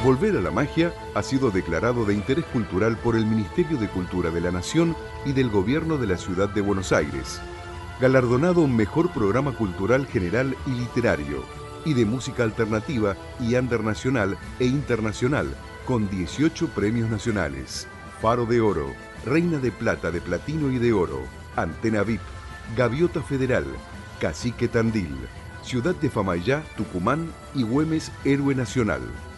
Volver a la Magia ha sido declarado de interés cultural por el Ministerio de Cultura de la Nación y del Gobierno de la Ciudad de Buenos Aires. Galardonado Mejor Programa Cultural General y Literario, y de Música Alternativa y Under Nacional e Internacional, con 18 premios nacionales. Faro de Oro, Reina de Plata, de Platino y de Oro, Antena VIP, Gaviota Federal, Cacique Tandil, Ciudad de Famaillá, Tucumán y Güemes Héroe Nacional.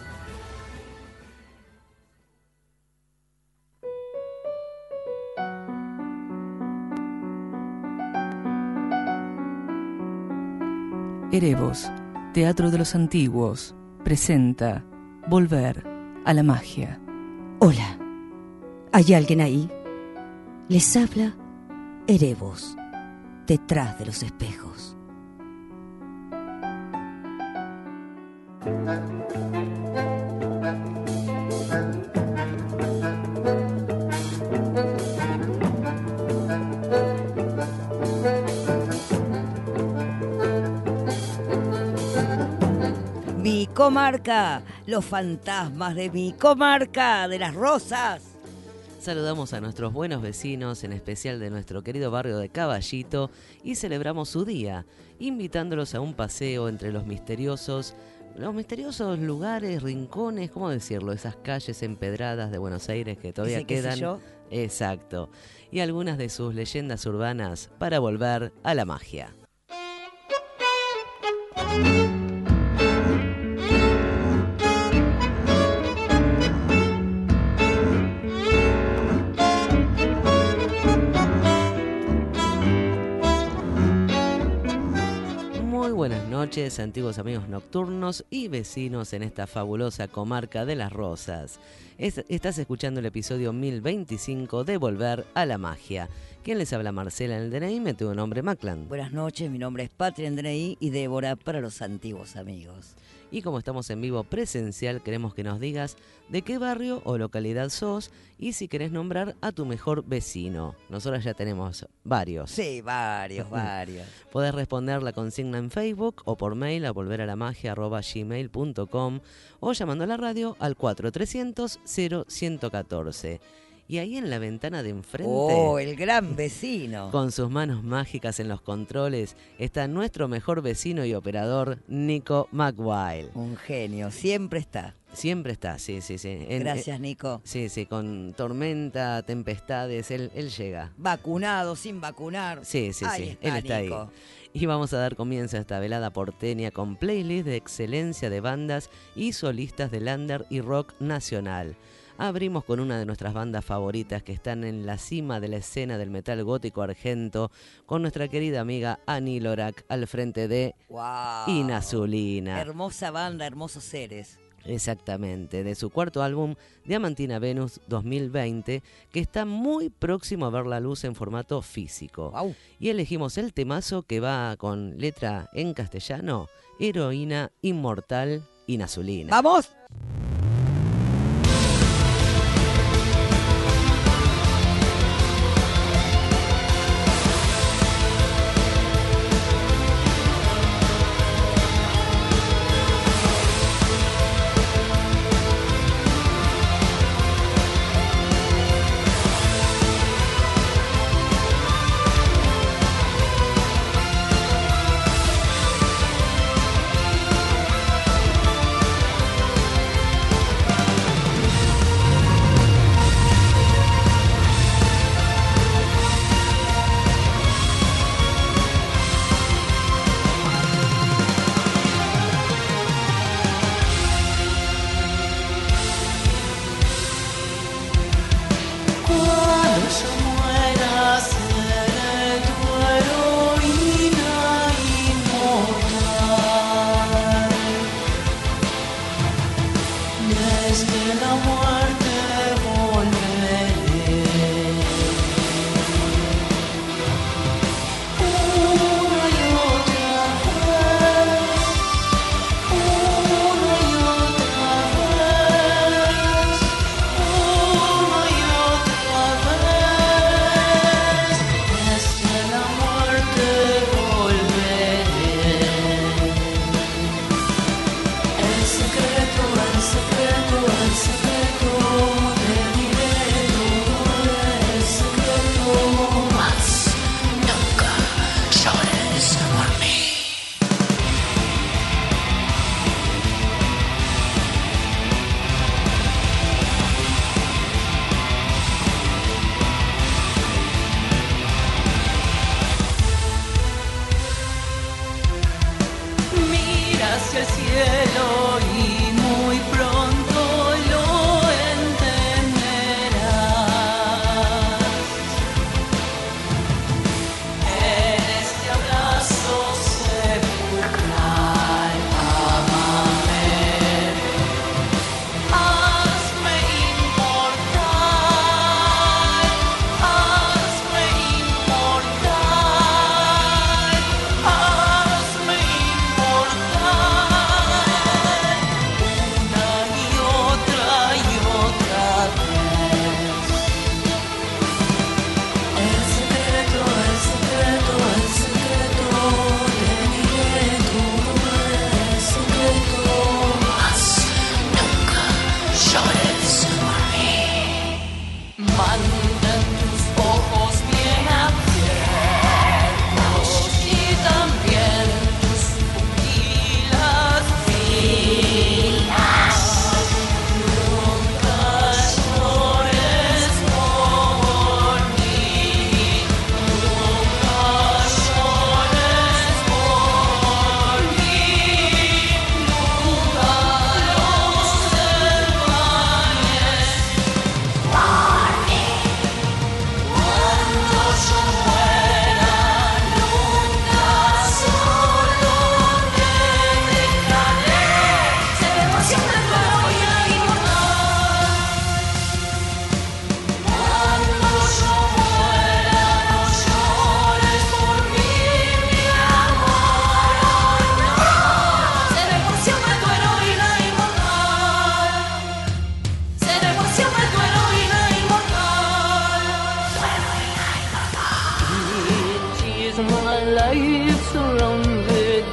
Erebos, Teatro de los Antiguos, presenta Volver a la Magia. Hola, ¿hay alguien ahí? Les habla Erebos, detrás de los espejos. Mi comarca, los fantasmas de mi comarca, de Las Rosas. Saludamos a nuestros buenos vecinos, en especial de nuestro querido barrio de Caballito, y celebramos su día, invitándolos a un paseo entre los misteriosos lugares, rincones, ¿cómo decirlo? Esas calles empedradas de Buenos Aires que todavía quedan. Yo? Exacto. Y algunas de sus leyendas urbanas para volver a la magia. Buenas noches, antiguos amigos nocturnos y vecinos en esta fabulosa comarca de Las Rosas. Estás escuchando el episodio 1025 de Volver a la Magia. ¿Quién les habla? Marcela en el DNI, me tuvo nombre Maclan. Buenas noches, mi nombre es Patria en DNI y Débora para los antiguos amigos. Y como estamos en vivo presencial, queremos que nos digas de qué barrio o localidad sos y si querés nombrar a tu mejor vecino. Nosotros ya tenemos varios. Sí, varios. Podés responder la consigna en Facebook o por mail a volveralamagia@gmail.com o llamando a la radio al 4300-0114. Y ahí en la ventana de enfrente, ¡oh, el gran vecino! Con sus manos mágicas en los controles, está nuestro mejor vecino y operador, Nico McWild. Un genio, siempre está. Siempre está, sí. Gracias, Nico. Sí, con tormenta, tempestades, él llega. Vacunado, sin vacunar. Sí, ahí él está Nico. ahí. Y vamos a dar comienzo a esta velada porteña con playlist de excelencia de bandas y solistas de lander y rock nacional. Abrimos con una de nuestras bandas favoritas que están en la cima de la escena del metal gótico argento, con nuestra querida amiga Ani Lorak al frente de Inazulina. Hermosa banda, hermosos seres. Exactamente, de su cuarto álbum Diamantina Venus 2020, que está muy próximo a ver la luz en formato físico. Wow. Y elegimos el temazo que va con letra en castellano, Heroína Inmortal Inazulina. ¡Vamos! El secreto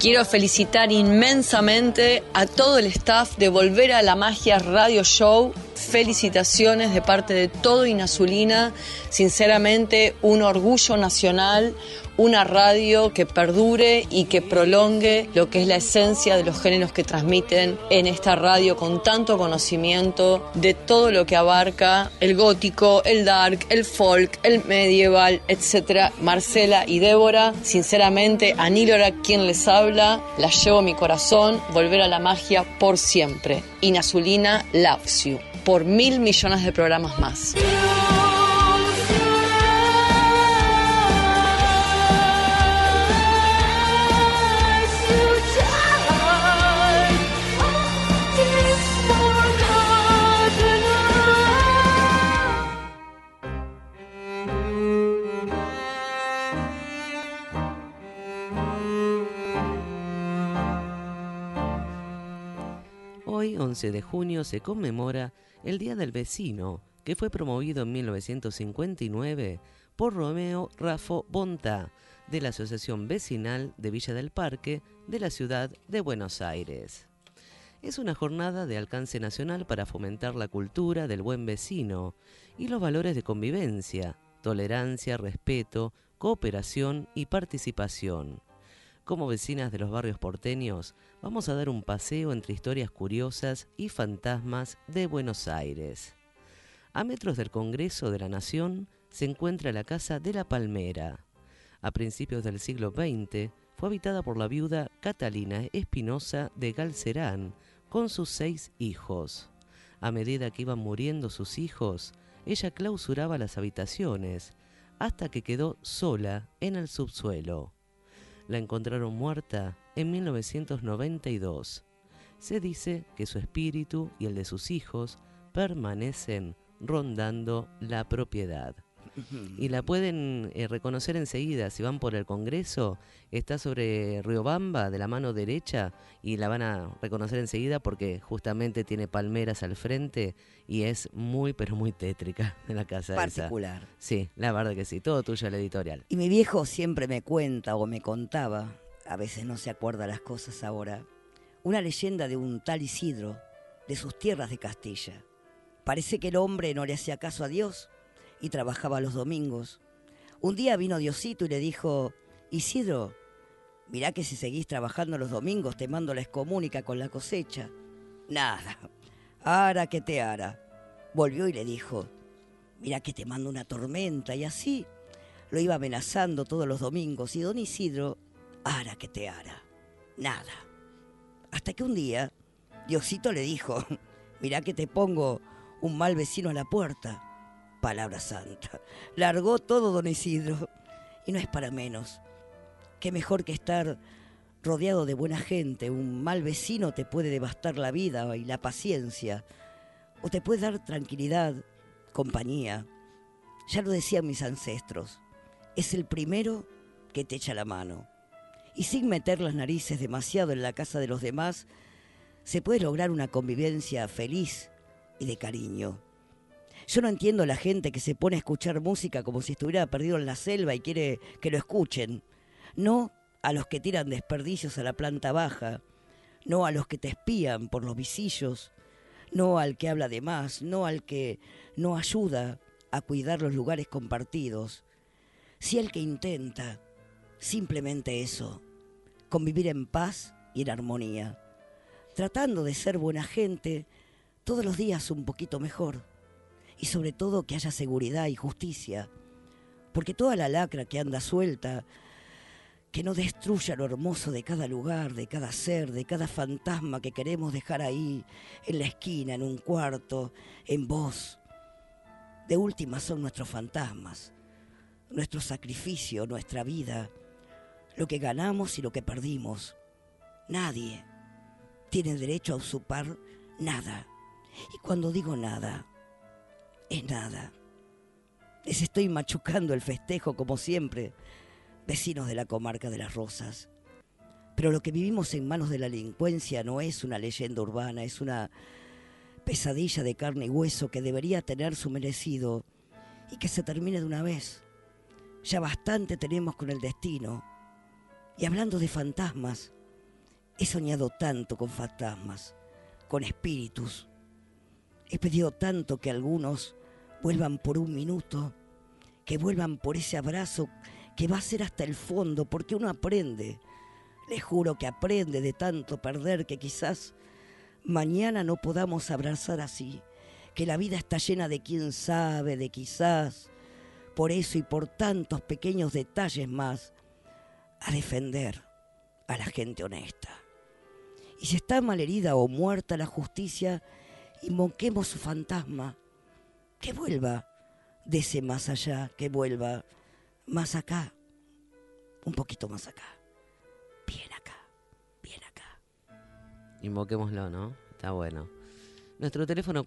Quiero felicitar inmensamente a todo el staff de Volver a la Magia Radio Show. Felicitaciones de parte de todo Inazulina. Sinceramente, un orgullo nacional, una radio que perdure y que prolongue lo que es la esencia de los géneros que transmiten en esta radio con tanto conocimiento de todo lo que abarca el gótico, el dark, el folk, el medieval, etc. Marcela y Débora, sinceramente, Anílora, quien les habla, la llevo en mi corazón. Volver a la Magia por siempre. Inazulina loves you. Por 1.000 millones de programas más. Hoy, 11 de junio, se conmemora el Día del Vecino, que fue promovido en 1959 por Romeo Raffo Bonta, de la Asociación Vecinal de Villa del Parque de la ciudad de Buenos Aires. Es una jornada de alcance nacional para fomentar la cultura del buen vecino y los valores de convivencia, tolerancia, respeto, cooperación y participación. Como vecinas de los barrios porteños, vamos a dar un paseo entre historias curiosas y fantasmas de Buenos Aires. A metros del Congreso de la Nación se encuentra la Casa de la Palmera. A principios del siglo XX fue habitada por la viuda Catalina Espinosa de Galcerán con sus 6 hijos. A medida que iban muriendo sus hijos, ella clausuraba las habitaciones hasta que quedó sola en el subsuelo. La encontraron muerta en 1992. Se dice que su espíritu y el de sus hijos permanecen rondando la propiedad. Y la pueden reconocer enseguida. Si van por el Congreso, está sobre Riobamba, de la mano derecha, y la van a reconocer enseguida porque justamente tiene palmeras al frente y es muy, pero muy tétrica en la casa particular. Esa. Sí, la verdad que sí. Todo tuyo el editorial. Y mi viejo siempre me cuenta o me contaba, a veces no se acuerda las cosas ahora, una leyenda de un tal Isidro, de sus tierras de Castilla. Parece que el hombre no le hacía caso a Dios y trabajaba los domingos. Un día vino Diosito y le dijo: Isidro, mirá que si seguís trabajando los domingos te mando la excomunica con la cosecha. Nada, ara que te ara. Volvió y le dijo: mirá que te mando una tormenta. Y así lo iba amenazando todos los domingos. Y don Isidro, ara que te ara. Nada. Hasta que un día Diosito le dijo: mirá que te pongo un mal vecino a la puerta. Palabra santa. Largó todo don Isidro. Y no es para menos. Qué mejor que estar rodeado de buena gente. Un mal vecino te puede devastar la vida y la paciencia. O te puede dar tranquilidad, compañía. Ya lo decían mis ancestros. Es el primero que te echa la mano. Y sin meter las narices demasiado en la casa de los demás, se puede lograr una convivencia feliz y de cariño. Yo no entiendo a la gente que se pone a escuchar música como si estuviera perdido en la selva y quiere que lo escuchen. No a los que tiran desperdicios a la planta baja, no a los que te espían por los visillos, no al que habla de más, no al que no ayuda a cuidar los lugares compartidos. Sí al que intenta, simplemente eso, convivir en paz y en armonía, tratando de ser buena gente todos los días un poquito mejor. Y sobre todo que haya seguridad y justicia, porque toda la lacra que anda suelta, que no destruya lo hermoso de cada lugar, de cada ser, de cada fantasma que queremos dejar ahí, en la esquina, en un cuarto, en vos. De última son nuestros fantasmas, nuestro sacrificio, nuestra vida, lo que ganamos y lo que perdimos. Nadie tiene derecho a usurpar nada. Y cuando digo nada, es nada. Les estoy machucando el festejo como siempre, vecinos de la comarca de Las Rosas. Pero lo que vivimos en manos de la delincuencia no es una leyenda urbana, es una pesadilla de carne y hueso que debería tener su merecido y que se termine de una vez. Ya bastante tenemos con el destino. Y hablando de fantasmas, He soñado tanto con fantasmas, con espíritus. He pedido tanto que algunos vuelvan por un minuto, que vuelvan por ese abrazo que va a ser hasta el fondo, porque uno aprende. Les juro que aprende de tanto perder que quizás mañana no podamos abrazar así, que la vida está llena de quién sabe, de quizás. Por eso y por tantos pequeños detalles más, a defender a la gente honesta. Y si está malherida o muerta la justicia, invoquemos su fantasma, que vuelva de ese más allá, que vuelva más acá, un poquito más acá, bien acá, bien acá. Invoquémoslo, ¿no? Está bueno. Nuestro teléfono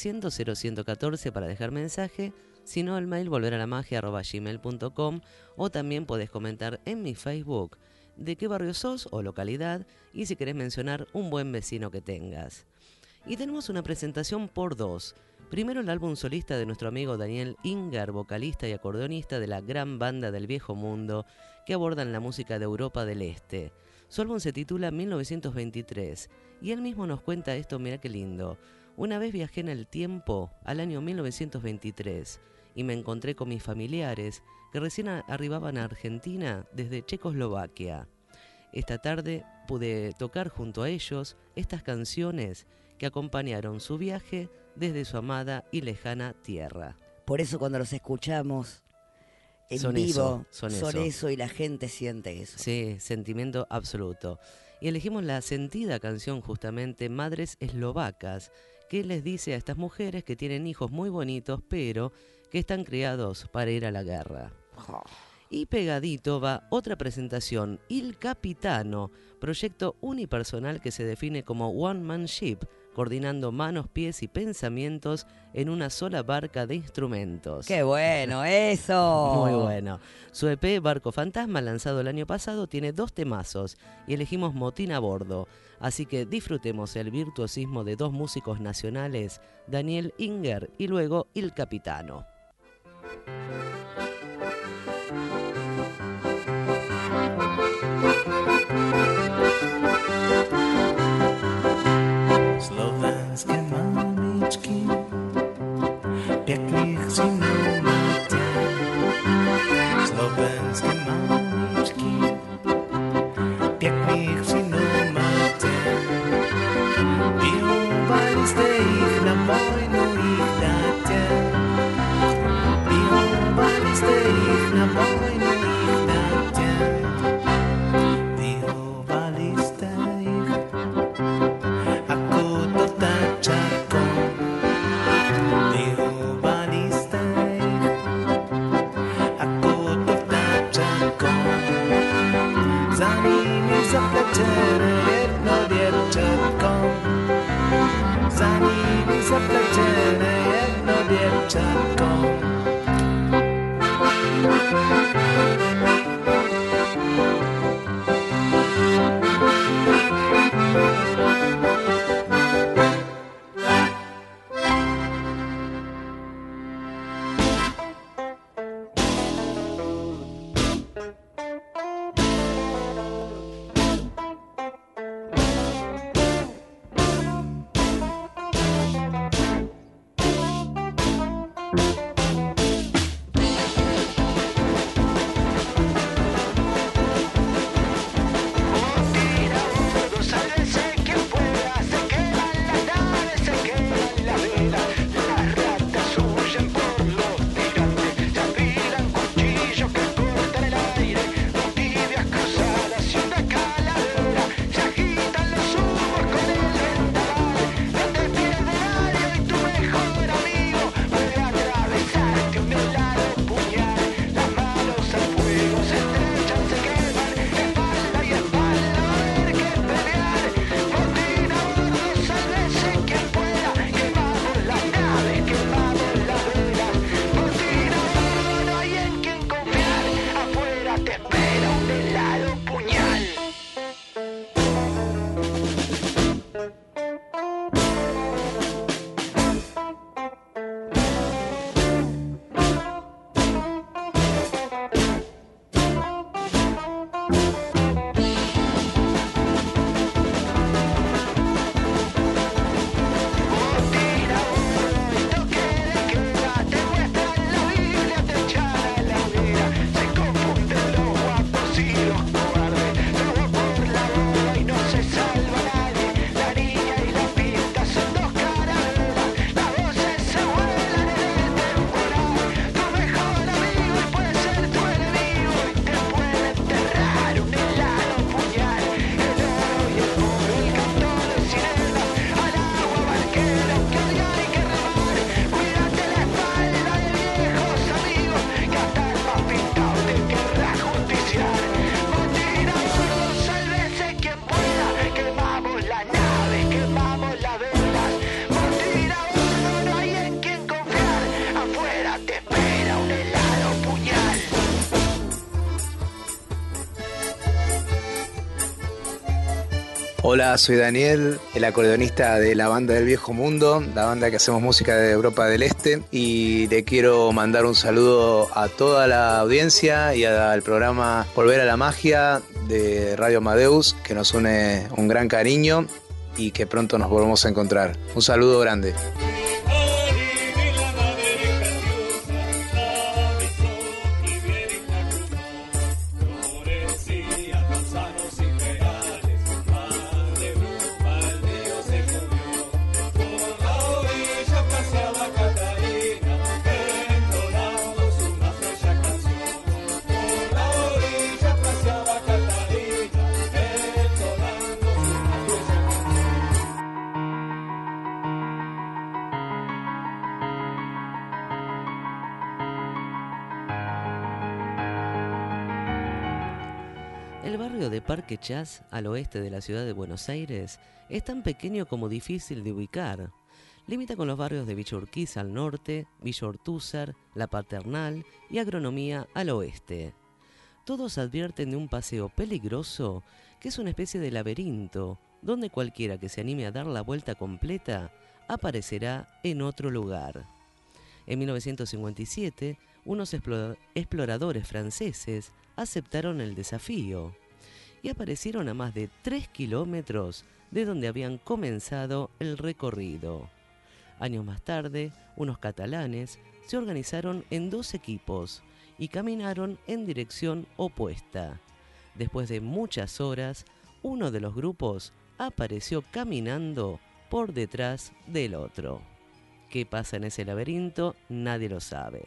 4300-0114 para dejar mensaje, si no el mail volveralamagia@gmail.com, o también podés comentar en mi Facebook de qué barrio sos o localidad y si querés mencionar un buen vecino que tengas. Y tenemos una presentación por dos. Primero el álbum solista de nuestro amigo Daniel Inger, vocalista y acordeonista de la gran banda del Viejo Mundo, que abordan la música de Europa del Este. Su álbum se titula 1923 y él mismo nos cuenta esto, mirá qué lindo. Una vez viajé en el tiempo al año 1923 y me encontré con mis familiares que recién arribaban a Argentina desde Checoslovaquia. Esta tarde pude tocar junto a ellos estas canciones que acompañaron su viaje desde su amada y lejana tierra. Por eso cuando los escuchamos en son vivo, son eso y la gente siente eso. Sí, sentimiento absoluto. Y elegimos la sentida canción justamente Madres Eslovacas, que les dice a estas mujeres que tienen hijos muy bonitos, pero que están criados para ir a la guerra. Y pegadito va otra presentación, Il Capitano, proyecto unipersonal que se define como One Man Ship, coordinando manos, pies y pensamientos en una sola barca de instrumentos. ¡Qué bueno eso! Muy bueno. Su EP Barco Fantasma, lanzado el año pasado, tiene 2 temazos y elegimos Motín a bordo. Así que disfrutemos el virtuosismo de 2 músicos nacionales, Daniel Inger y luego Il Capitano. Slovanské mamičky, pěkných synů máte. Slovenské mamičky, pěkných synů máte. Vyhovali jste jich, na vojnu jich dáte. Vyhovali jste jich, na vojnu jich dáte. Vyhovali jste jich, ako dotáčakom. Vyhovali jste jich, ako dotáčakom. Za nimi zapletené jedno děvčatko. Za nimi zapletené jedno děvčatko. Hola, soy Daniel, el acordeonista de la banda del Viejo Mundo, la banda que hacemos música de Europa del Este, y le quiero mandar un saludo a toda la audiencia y al programa Volver a la Magia de Radio Amadeus, que nos une un gran cariño y que pronto nos volvemos a encontrar. Un saludo grande. El barrio de Parque Chas, al oeste de la ciudad de Buenos Aires, es tan pequeño como difícil de ubicar. Limita con los barrios de Villa Urquiza al norte, Villa Ortúzar, La Paternal y Agronomía al oeste. Todos advierten de un paseo peligroso que es una especie de laberinto, donde cualquiera que se anime a dar la vuelta completa aparecerá en otro lugar. En 1957, unos exploradores franceses aceptaron el desafío y aparecieron a más de 3 kilómetros de donde habían comenzado el recorrido. Años más tarde, unos catalanes se organizaron en 2 equipos y caminaron en dirección opuesta. Después de muchas horas, uno de los grupos apareció caminando por detrás del otro. ¿Qué pasa en ese laberinto? Nadie lo sabe.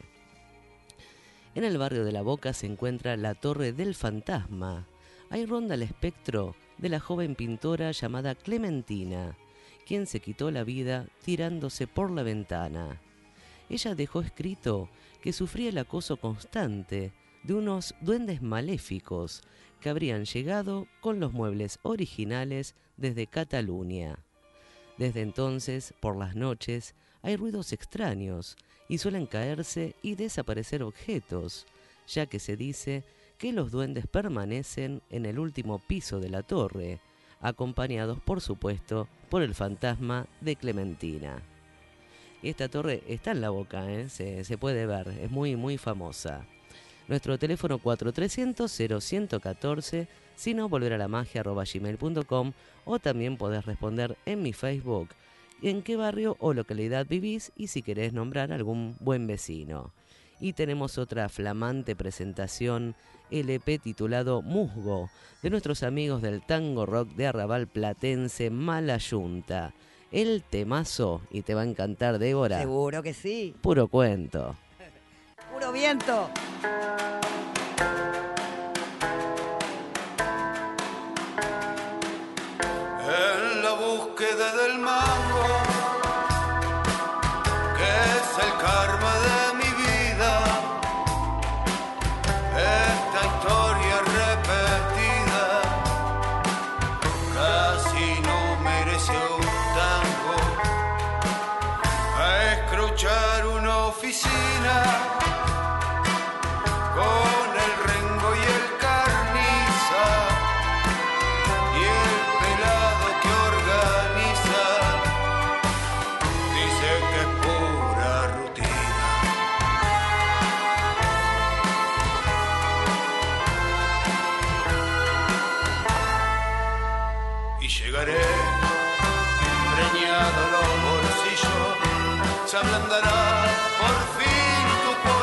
En el barrio de La Boca se encuentra la Torre del Fantasma. Ahí ronda el espectro de la joven pintora llamada Clementina, quien se quitó la vida tirándose por la ventana. Ella dejó escrito que sufría el acoso constante de unos duendes maléficos que habrían llegado con los muebles originales desde Cataluña. Desde entonces, por las noches, hay ruidos extraños y suelen caerse y desaparecer objetos, ya que se dice que los duendes permanecen en el último piso de la torre, acompañados por supuesto por el fantasma de Clementina. Y esta torre está en La Boca, se puede ver, es muy muy famosa. Nuestro teléfono 4300-0114, si no volveralamagia@gmail.com, o también podés responder en mi Facebook en qué barrio o localidad vivís y si querés nombrar algún buen vecino. Y tenemos otra flamante presentación, LP titulado Musgo, de nuestros amigos del tango rock de Arrabal Platense, Mala Yunta. El temazo, y te va a encantar, Débora. Seguro que sí. Puro cuento. Puro viento. En la búsqueda del mango, que es el karma de mi vida, esta historia repetida casi no merece un tango. A escruchar una oficina con el rengo y el carniza y el pelado que organiza dice que es pura rutina. Y llegaré preñado los bolsillos, se ablandará por fin tu cuerpo.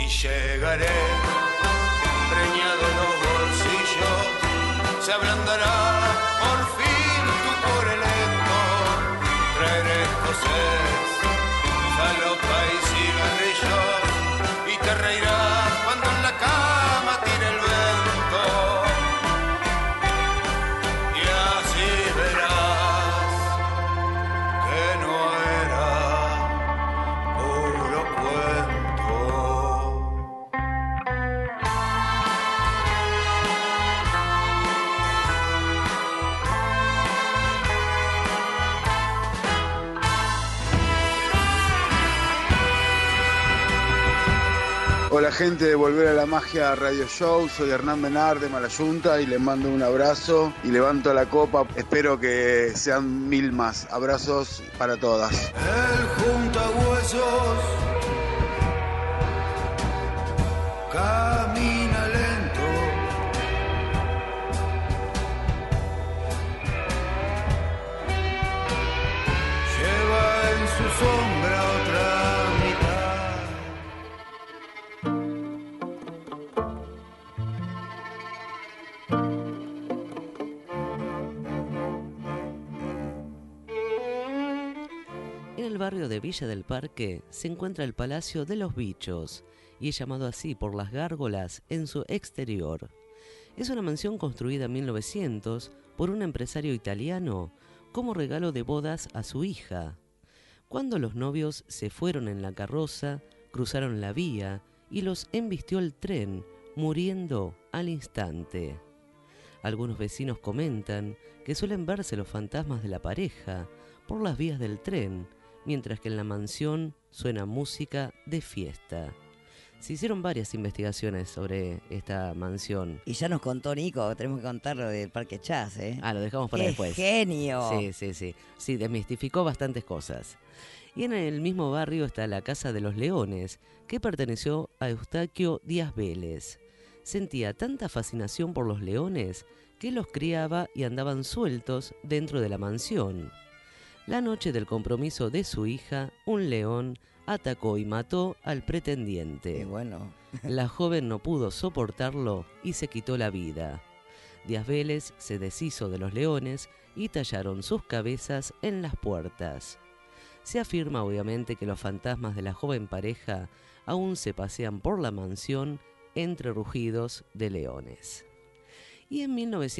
y llegaré, preñado en los bolsillos, se ablandará por fin tu cuore lento, traeré escocés, falopa y cigarrillos, y te reirás cuando en la cama tire el vento, y así verás que no era puro cuento. Hola gente de Volver a la Magia Radio Show, soy Hernán Menard de Malayunta y les mando un abrazo y levanto la copa, espero que sean 1000 más, abrazos para todas. El junta huesos camina lento, lleva en su sombra otra mitad. En el barrio de Villa del Parque se encuentra el Palacio de los Bichos, y es llamado así por las gárgolas en su exterior. Es una mansión construida en 1900 por un empresario italiano como regalo de bodas a su hija. Cuando los novios se fueron en la carroza, cruzaron la vía y los embistió el tren, muriendo al instante. Algunos vecinos comentan que suelen verse los fantasmas de la pareja por las vías del tren, mientras que en la mansión suena música de fiesta. Se hicieron varias investigaciones sobre esta mansión. Y ya nos contó Nico, tenemos que contar lo del Parque Chas, ¿eh? Ah, lo dejamos para ¡Qué después. genio! Sí. Sí, desmistificó bastantes cosas. Y en el mismo barrio está la Casa de los Leones, que perteneció a Eustaquio Díaz Vélez. Sentía tanta fascinación por los leones que los criaba y andaban sueltos dentro de la mansión. La noche del compromiso de su hija, un león atacó y mató al pretendiente. Qué bueno. La joven no pudo soportarlo y se quitó la vida. Díaz Vélez se deshizo de los leones y tallaron sus cabezas en las puertas. Se afirma obviamente que los fantasmas de la joven pareja aún se pasean por la mansión entre rugidos de leones. Y en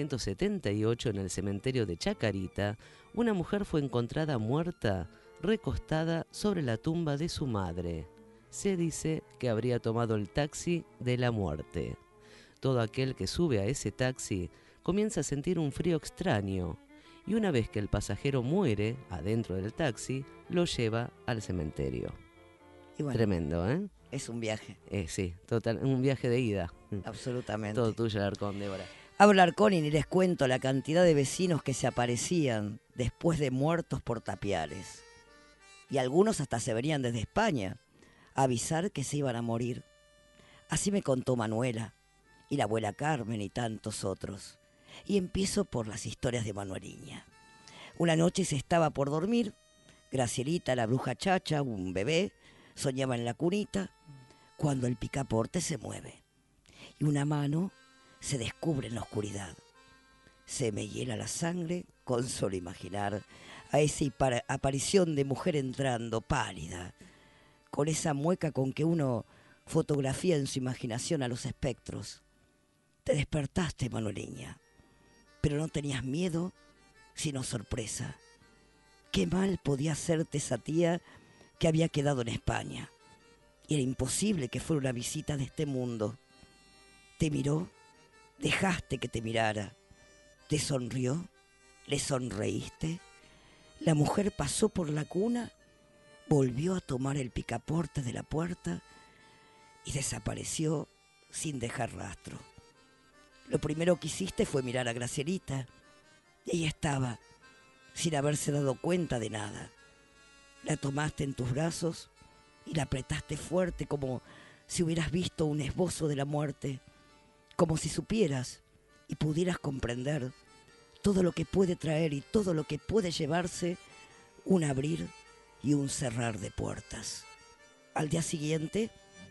1978, en el cementerio de Chacarita, una mujer fue encontrada muerta, recostada sobre la tumba de su madre. Se dice que habría tomado el taxi de la muerte. Todo aquel que sube a ese taxi comienza a sentir un frío extraño, y una vez que el pasajero muere adentro del taxi, lo lleva al cementerio. Y bueno, tremendo, ¿eh? es un viaje. Sí, total, un viaje de ida. Absolutamente. Todo tuyo, Alarcón, Débora. Hablo Alarcón y ni les cuento la cantidad de vecinos que se aparecían después de muertos por tapiales. Y algunos hasta se venían desde España a avisar que se iban a morir. Así me contó Manuela y la abuela Carmen y tantos otros. Y empiezo por las historias de Manueliña. Una noche se estaba por dormir, Gracielita, la bruja chacha, un bebé, soñaba en la cunita, cuando el picaporte se mueve y una mano se descubre en la oscuridad. Se me hiela la sangre con solo imaginar a esa aparición de mujer entrando, pálida, con esa mueca con que uno fotografía en su imaginación a los espectros. Te despertaste, Manueliña, pero no tenías miedo, sino sorpresa. Qué mal podía hacerte esa tía que había quedado en España. Y era imposible que fuera una visita de este mundo. Te miró, dejaste que te mirara. Te sonrió, le sonreíste. La mujer pasó por la cuna, volvió a tomar el picaporte de la puerta y desapareció sin dejar rastro. Lo primero que hiciste fue mirar a Gracielita, y ella estaba, sin haberse dado cuenta de nada. La tomaste en tus brazos y la apretaste fuerte, como si hubieras visto un esbozo de la muerte, como si supieras y pudieras comprender todo lo que puede traer y todo lo que puede llevarse un abrir y un cerrar de puertas. Al día siguiente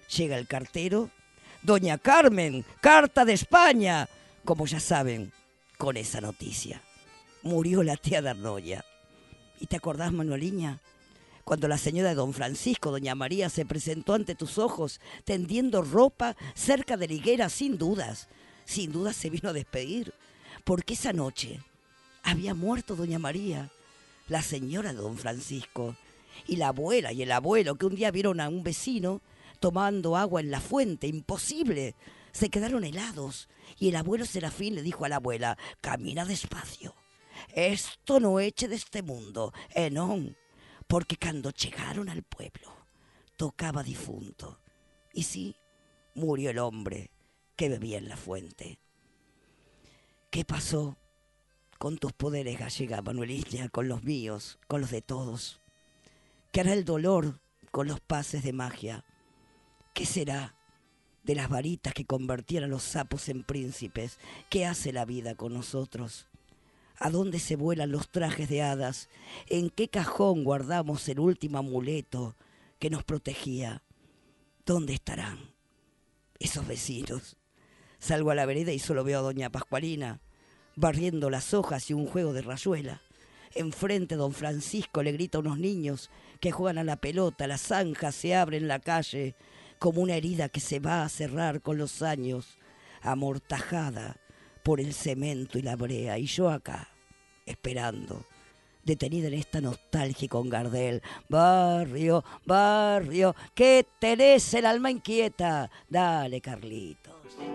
Llega el cartero. Doña Carmen, carta de España. Como ya saben, con esa noticia. Murió la tía de Arnoya. ¿Y te acordás, Manueliña? Cuando la señora de don Francisco, doña María, se presentó ante tus ojos, tendiendo ropa cerca de la higuera, sin dudas se vino a despedir, porque esa noche había muerto doña María, la señora de don Francisco, y la abuela y el abuelo, que un día vieron a un vecino tomando agua en la fuente, imposible, se quedaron helados, y el abuelo Serafín le dijo a la abuela: camina despacio, esto no eche de este mundo, non, porque cuando llegaron al pueblo tocaba difunto, y sí, murió el hombre que bebía en la fuente. ¿Qué pasó con tus poderes, gallega, Manueliña, con los míos, con los de todos? ¿Qué hará el dolor con los pases de magia? ¿Qué será de las varitas que convertían a los sapos en príncipes? ¿Qué hace la vida con nosotros? ¿A dónde se vuelan los trajes de hadas? ¿En qué cajón guardamos el último amuleto que nos protegía? ¿Dónde estarán esos vecinos? Salgo a la vereda y solo veo a doña Pascualina barriendo las hojas y un juego de rayuela. Enfrente don Francisco le grita a unos niños que juegan a la pelota. La zanja se abre en la calle como una herida que se va a cerrar con los años, amortajada por el cemento y la brea. Y yo acá, esperando, detenida en esta nostalgia con Gardel. Barrio, barrio, que tenés el alma inquieta. Dale, Carlitos.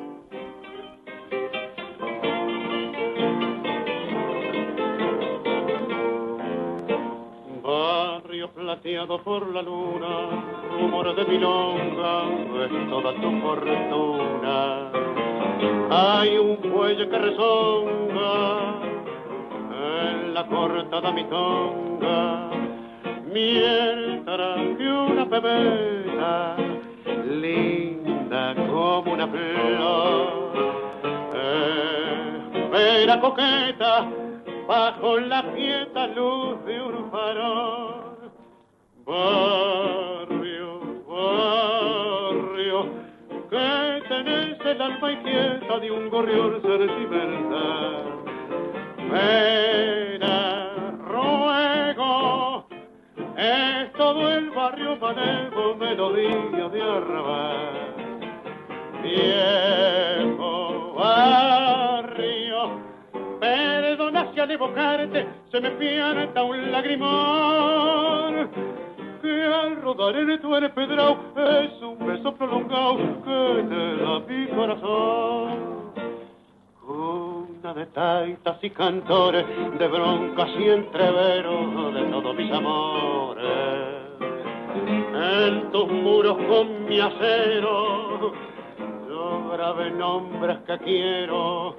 Barrio plateado por la luna, rumor de milonga, es toda tu fortuna. Hay un cuello que rezonga en la cortada mitonga, mientras que una pebeta linda como una flor, vera coqueta bajo la quieta luz de un farol. Barrio, barrio, que tenés el alma inquieta de un gorrión sentimental. Pena, ruego, es todo el barrio manejo, melodía de arrabal. Viejo barrio, perdona si al evocarte se me pianta un lagrimón, que al rodar en tu empedrado es un beso prolongado que te da mi corazón. Cuna de taitas y cantores, de broncas y entreveros de todos mis amores. En tus muros con mi acero yo grabé nombres que quiero.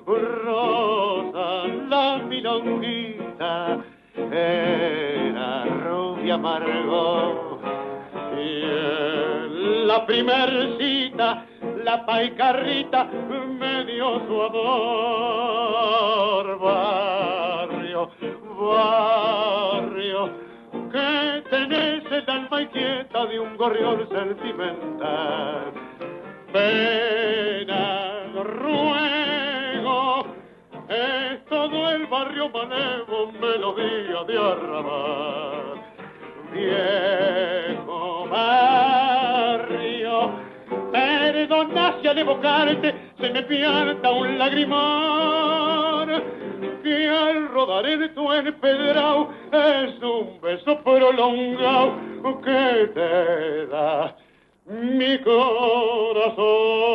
Rosa, la milonguita, era rubia amargo. Y en la primer cita, la paicarrita me dio su amor. Barrio, barrio, que tenés el alma inquieta de un gorrión sentimental. Pena, ruego, es todo el barrio manejo, melodía de arrabal. Viejo barrio, perdona si al evocarte se me pianta un lagrimón, que al rodar en tu empedrado es un beso prolongado que te da mi corazón.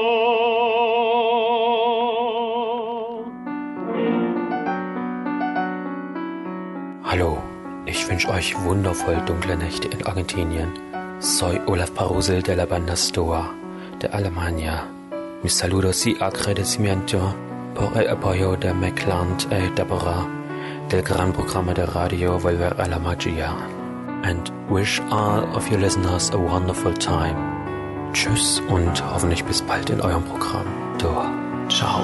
Hallo, ich wünsche euch wundervoll dunkle Nächte in Argentinien. Soy Olaf Parusel de la banda Stoa, de Alemania. Mis saludos y agradecimiento por el apoyo de Mecland y Deborah del gran programa de radio Volver a la Magia. And wish all of your listeners a wonderful time. Tschüss und hoffentlich bis bald in eurem Programm. Du, ciao.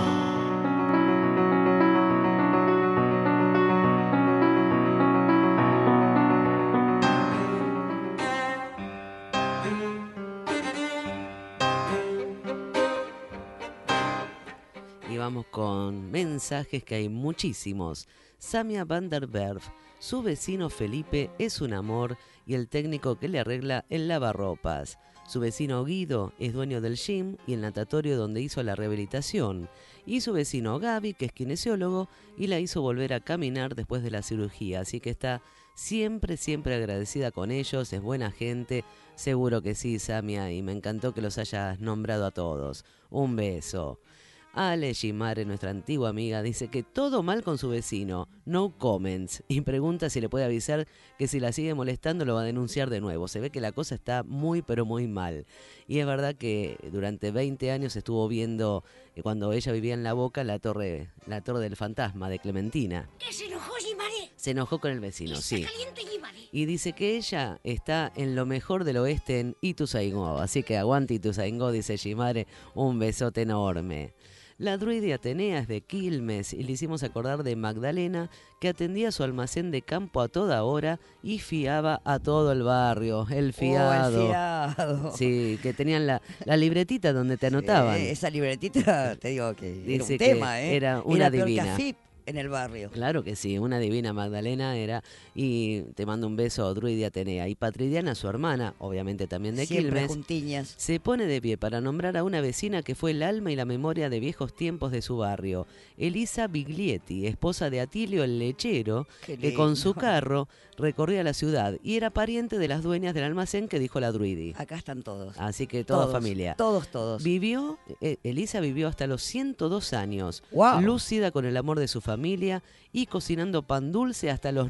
vamos con mensajes que hay muchísimos. Samia van der Werf, su vecino Felipe es un amor y el técnico que le arregla el lavarropas. Su vecino Guido es dueño del gym y el natatorio donde hizo la rehabilitación. Y su vecino Gaby, que es kinesiólogo, y la hizo volver a caminar después de la cirugía. Así que está siempre, siempre agradecida con ellos, es buena gente. Seguro que sí, Samia, y me encantó que los hayas nombrado a todos. Un beso. Ale Gimare, nuestra antigua amiga, dice que todo mal con su vecino, no comments, y pregunta si le puede avisar que si la sigue molestando lo va a denunciar de nuevo. Se ve que la cosa está muy pero muy mal. Y es verdad que durante 20 años estuvo viendo, cuando ella vivía en La Boca, la torre del fantasma de Clementina. ¿Que se enojó Gimare? Se enojó con el vecino, Está sí. caliente Gimare. Y dice que ella está en lo mejor del oeste en Ituzaingó. Así que aguante Ituzaingó, dice Gimare, un besote enorme. La druide Atenea es de Quilmes y le hicimos acordar de Magdalena, que atendía su almacén de campo a toda hora y fiaba a todo el barrio. El fiado. El fiado. Sí, que tenían la libretita donde te anotaban. Sí, esa libretita, te digo que Dice era un que tema, era una peor que divina. AFIP en el barrio. Claro que sí, una divina Magdalena era. Y te mando un beso, druide Atenea. Y Patridiana, su hermana, obviamente también de Siempre Quilmes, juntiñas. se pone de pie para nombrar a una vecina que fue el alma y la memoria de viejos tiempos de su barrio. Elisa Biglietti, esposa de Atilio el lechero, Qué que con su lindo. carro recorría la ciudad y era pariente de las dueñas del almacén que dijo la druidi. Acá están todos. Así que toda Todos, familia. Todos. Elisa vivió hasta los 102 años, Wow. lúcida con el amor de su familia y cocinando pan dulce hasta los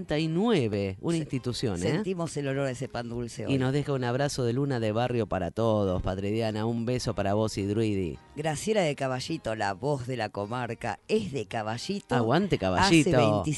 99. Una institución, ¿eh? Sentimos el olor a ese pan dulce hoy. Y nos deja un abrazo de luna de barrio para todos, Patridiana. Un beso para vos y Druidi. Graciela de Caballito, la voz de la comarca, es de Caballito. Aguante, Caballito. Hace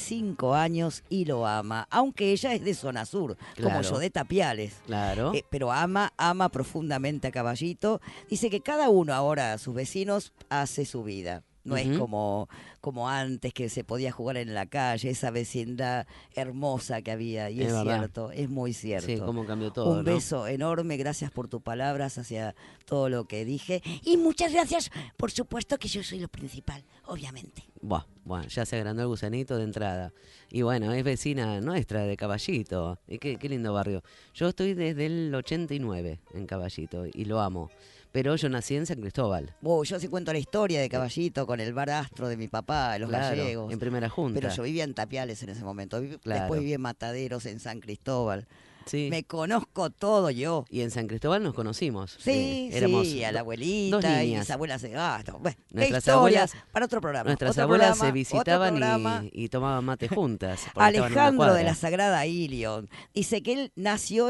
25 años y lo ama, aunque ella es de Zona Sur, como Claro. yo de Tapiales. Claro. Pero ama profundamente a Caballito. Dice que cada uno ahora, sus vecinos, hace su vida. No es como antes, que se podía jugar en la calle, esa vecindad hermosa que había. Y es verdad. cierto, es muy cierto. Sí, cómo cambió todo, Un ¿no? beso enorme, gracias por tus palabras hacia todo lo que dije. Y muchas gracias, por supuesto que yo soy lo principal, obviamente. Bueno, ya se agrandó el gusanito de entrada. Y bueno, es vecina nuestra de Caballito. Y qué lindo barrio. Yo estoy desde el 89 en Caballito y lo amo. Pero yo nací en San Cristóbal. Yo sí cuento la historia de Caballito con el bar Astro de mi papá, los Claro, gallegos. en primera junta. Pero yo vivía en Tapiales en ese momento. Claro. Después viví en Mataderos, en San Cristóbal. Sí. Me conozco todo yo. Y en San Cristóbal nos conocimos. Sí, éramos sí, a la dos abuelita y niñas. mis abuelas. Bueno, qué Nuestras historias abuelas- para otro programa. Nuestras Otro abuelas programa, se visitaban otro programa. y tomaban mate juntas. porque estaban en una Alejandro de cuadra. la Sagrada Ilion dice que él nació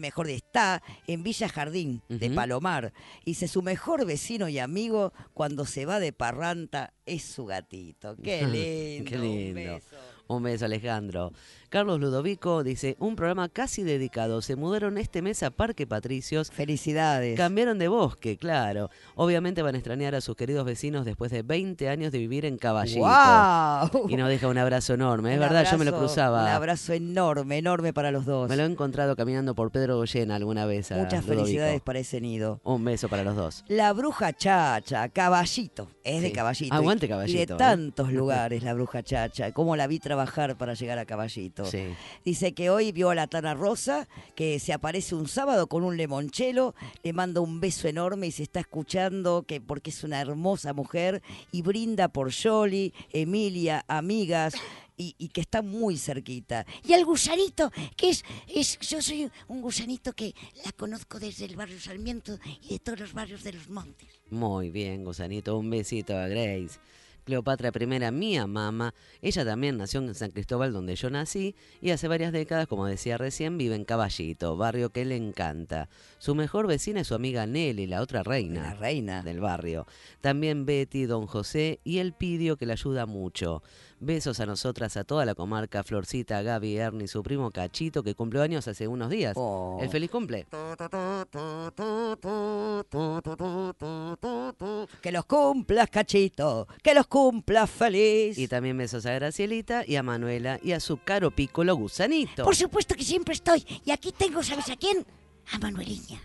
está en Villa Jardín de Ujú. Palomar. Dice su mejor vecino y amigo cuando se va de parranta es su gatito. Qué lindo. Qué un lindo. beso. Un beso, Alejandro. Carlos Ludovico dice, un programa casi dedicado. Se mudaron este mes a Parque Patricios. Felicidades. Cambiaron de bosque, claro. Obviamente van a extrañar a sus queridos vecinos después de 20 años de vivir en Caballito. ¡Guau! Y nos deja un abrazo enorme. Es Un verdad, yo me lo abrazo- cruzaba. Un abrazo enorme para los dos. Me lo he encontrado caminando por Pedro Goyena alguna vez. a Muchas Ludovico. felicidades para ese nido. Un beso para los dos. La bruja chacha, Caballito, es de Sí. Caballito. Aguante Y Caballito, de tantos lugares la bruja chacha, cómo la vi trabajar para llegar a Caballito. Sí. Dice que hoy vio a la Tana Rosa, que se aparece un sábado con un limonchelo, le manda un beso enorme y se está escuchando, que porque es una hermosa mujer, y brinda por Yoli, Emilia, amigas, y que está muy cerquita. Y al gusanito, que yo soy un gusanito que la conozco desde el barrio Sarmiento y de todos los barrios de los montes. Muy bien, gusanito. Un besito a Grace. Cleopatra I, mía mamá, ella también nació en San Cristóbal, donde yo nací, y hace varias décadas, como decía recién, vive en Caballito, barrio que le encanta. Su mejor vecina es su amiga Nelly, la otra reina. La reina. Del barrio. También Betty, don José y Elpidio, que le ayuda mucho. Besos a nosotras, a toda la comarca, Florcita, Gaby, Ernie, su primo Cachito, que cumplió años hace unos días. Oh. El feliz cumple. Que los cumplas, Cachito, que los cumplas feliz. Y también besos a Gracielita y a Manuela y a su caro pícolo gusanito. Por supuesto que siempre estoy. Y aquí tengo, ¿sabes a quién? A Manueliña.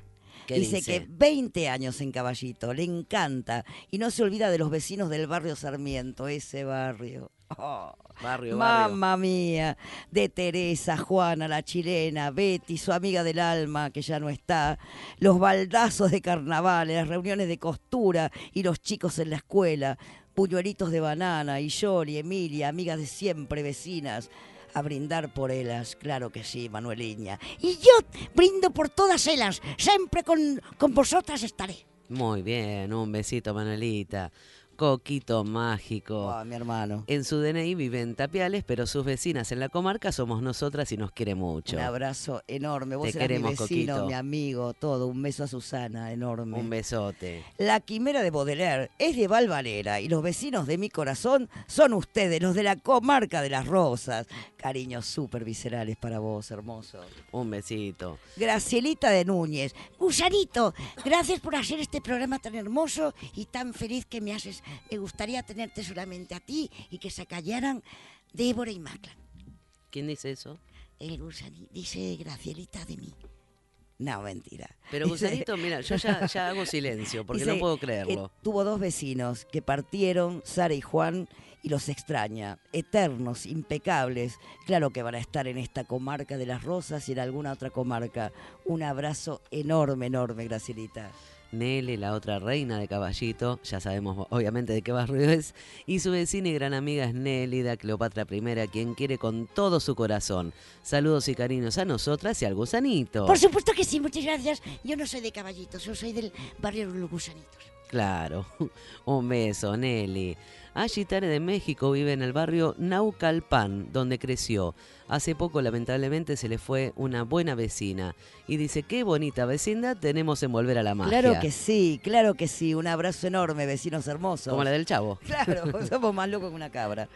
¿Qué dice dice? que 20 años en Caballito, le encanta y no se olvida de los vecinos del barrio Sarmiento, ese barrio. Oh, Barrio. mamma mía, de Teresa, Juana, la chilena, Betty, su amiga del alma, que ya no está, los baldazos de carnaval, las reuniones de costura y los chicos en la escuela, puñuelitos de banana, y Yoli, Emilia, amigas de siempre, vecinas, a brindar por ellas, claro que sí, Manueliña. Y yo brindo por todas ellas, siempre con vosotras estaré. Muy bien, un besito, Manuelita. Coquito mágico. Oh, mi hermano. En su DNI vive en Tapiales, pero sus vecinas en la comarca somos nosotras y nos quiere mucho. Un abrazo enorme. Vos Te eras mi queremos, vecino, Coquito. mi amigo, todo. Un beso a Susana, enorme. Un besote. La quimera de Baudelaire es de Valvanera y los vecinos de mi corazón son ustedes, los de la comarca de las Rosas. Cariños súper viscerales para vos, hermoso. Un besito. Gracielita de Núñez. Gusanito, gracias por hacer este programa tan hermoso y tan feliz que me haces. Me gustaría tenerte solamente a ti y que se callaran Débora y Maclan. ¿Quién dice eso? El gusanito, dice Gracielita de mí. No, mentira. Pero Gusanito, mira, yo ya hago silencio porque Dice no puedo que creerlo. tuvo 2 vecinos que partieron, Sara y Juan, y los extraña. Eternos, impecables. Claro que van a estar en esta comarca de las Rosas y en alguna otra comarca. Un abrazo enorme, enorme, Gracielita. Nelly, la otra reina de Caballito, ya sabemos obviamente de qué barrio es, y su vecina y gran amiga es Nélida Cleopatra I, quien quiere con todo su corazón. Saludos y cariños a nosotras y al Gusanito. Por supuesto que sí, muchas gracias. Yo no soy de Caballitos, yo soy del barrio de los Gusanitos. Claro, un beso, Nelly. Agitare de México vive en el barrio Naucalpan, donde creció. Hace poco, lamentablemente, se le fue una buena vecina. Y dice, qué bonita vecindad tenemos en Volver a la Magia. Claro que sí, claro que sí. Un abrazo enorme, vecinos hermosos. Como la del Chavo. Claro, somos más locos que una cabra.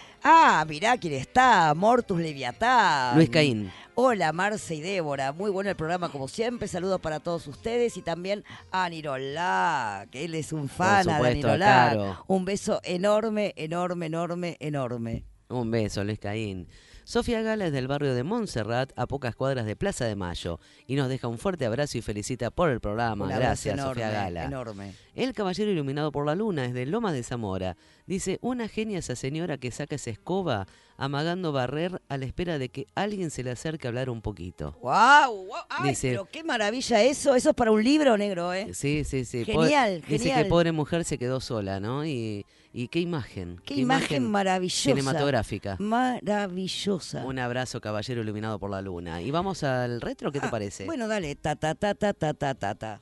Ah, mirá quién está, Mortus Leviatán. Luis Caín. Hola, Marce y Débora. Muy bueno el programa, como siempre. Saludos para todos ustedes y también a Nirolá, que él es un fan de supuesto, Nirolá. claro. Un beso enorme, enorme, enorme, enorme. Un beso, Luis Caín. Sofía Gala es del barrio de Montserrat, a pocas cuadras de Plaza de Mayo, y nos deja un fuerte abrazo y felicita por el programa. Un abrazo Gracias, enorme, Sofía Gala. enorme. El caballero iluminado por la luna es de Lomas de Zamora. Dice, una genia esa señora que saca esa escoba amagando barrer a la espera de que alguien se le acerque a hablar un poquito. ¡Wow! Ay, Dice, pero qué maravilla eso. Eso es para un libro, negro, ¿eh? Sí. Genial, Dice genial. que pobre mujer se quedó sola, ¿no? Y qué imagen. Qué imagen maravillosa. Cinematográfica. Maravillosa. Un abrazo, caballero iluminado por la luna. Y vamos al retro, ¿qué te parece? Bueno, dale. Ta, ta, ta, ta, ta, ta, ta, ta.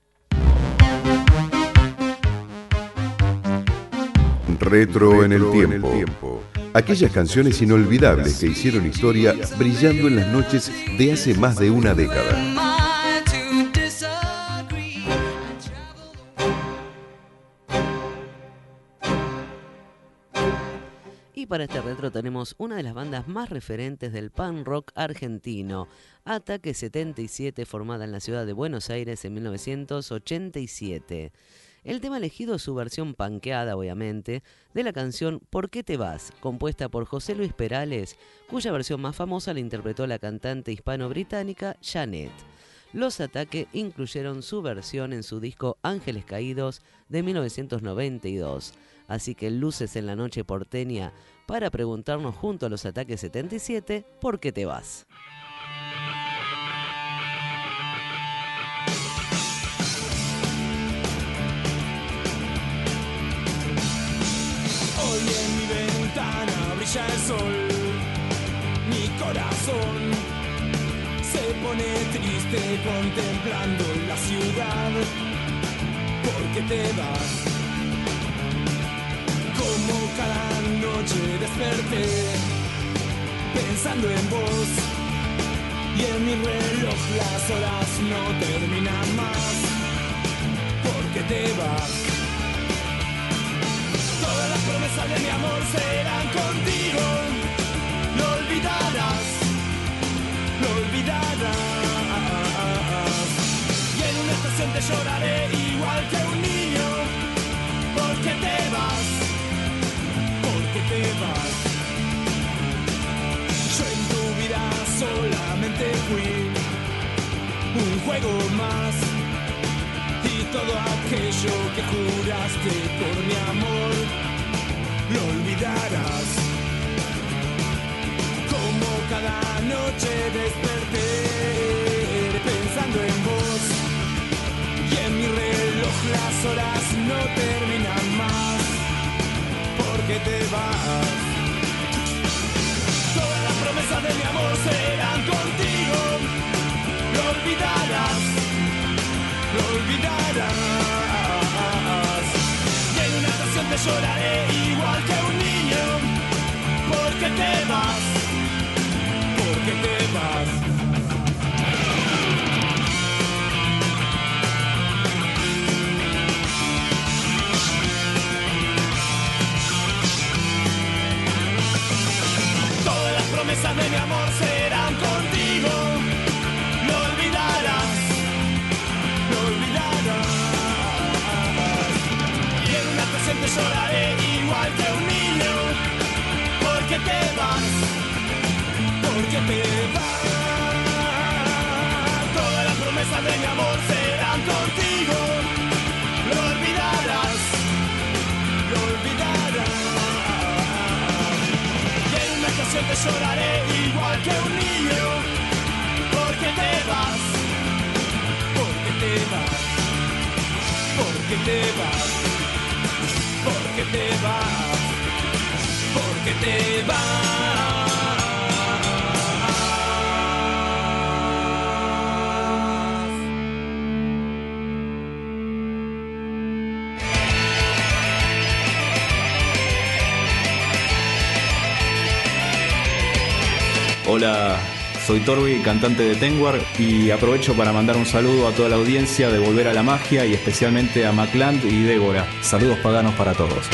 Retro en el tiempo. Aquellas canciones inolvidables que hicieron historia brillando en las noches de hace más de una década. Y para este retro tenemos una de las bandas más referentes del punk rock argentino, Ataque 77, formada en la ciudad de Buenos Aires en 1987. El tema elegido es su versión punkeada, obviamente, de la canción ¿Por qué te vas?, compuesta por José Luis Perales, cuya versión más famosa la interpretó la cantante hispano-británica Janet. Los Ataque incluyeron su versión en su disco Ángeles Caídos de 1992. Así que luces en la noche porteña para preguntarnos junto a los Ataque 77 ¿por qué te vas? Hoy en mi ventana brilla el sol, mi corazón se pone triste contemplando la ciudad. ¿Por qué te vas? Como cada noche desperté pensando en vos, y en mi reloj las horas no terminan más. ¿Por qué te vas? Todas las promesas de mi amor serán contigo. Lo olvidarás, lo olvidarás. Y en una estación te lloraré igual que un niño. ¿Por qué te vas? ¿Por qué te vas? Yo en tu vida solamente fui un juego más. que por mi amor lo olvidarás. Como cada noche desperté pensando en vos, y en mi reloj las horas no terminan más, porque te vas. Todas las promesas de mi amor serán contigo, lo olvidarás, lo olvidarás. Y en una ocasión te lloraré igual que un niño, porque te vas, porque te vas. Todas las promesas de mi amor serán contigo, lo olvidarás, lo olvidarás. Y en una ocasión te lloraré igual que un niño, porque te vas, porque te vas. Todas las promesas de mi amor serán contigo, lo olvidarás, lo olvidarás. Y en una ocasión te lloraré igual que un niño, porque te vas, porque te vas, porque te vas, porque te vas, porque te vas. Hola, soy Torbi, cantante de Tengwar, y aprovecho para mandar un saludo a toda la audiencia de Volver a la Magia y especialmente a Macland y Débora. Saludos paganos para todos.